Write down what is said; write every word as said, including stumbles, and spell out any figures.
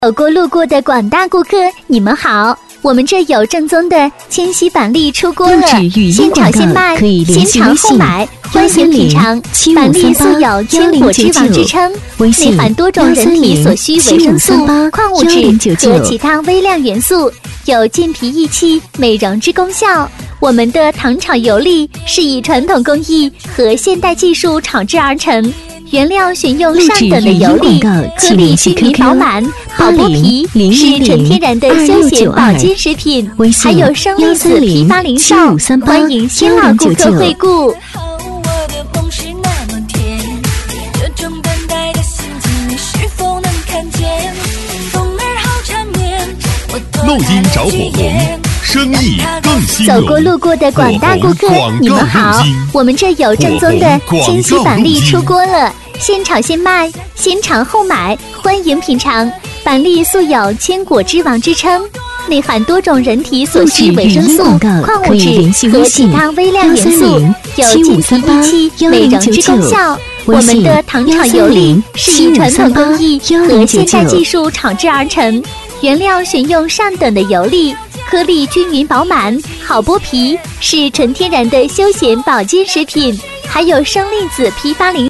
走过路过的广大顾客，你们好！我们这有正宗的千禧板栗出锅了，现炒现卖，现尝后买，欢迎品尝。板栗素有坚果之王之称，内含多种人体所需维生素、矿物质和其他微量元素，有健脾益气、美容之功效。我们的糖炒油粒是以传统工艺和现代技术炒制而成。原料选用上等的油粒，颗粒均匀饱满，好剥皮，是纯天然的休闲保健食品。还有生栗子批发零售，欢迎新老顾客惠顾。 录音找火红，生意更兴隆。 走过路过的广大顾客，你们好！我们这有正宗的千禧板栗出锅了。现炒现卖，先尝后买，欢迎品尝。板栗素有坚果之王之称，内含多种人体所需维生素、矿物质和其他微量元素，有健脾益气、美容之功效。我们的糖炒油粒是以传统工艺和现代技术炒制而成，原料选用上等的油粒，颗粒均匀饱满，好剥皮，是纯天然的休闲保健食品。还有生栗子批发零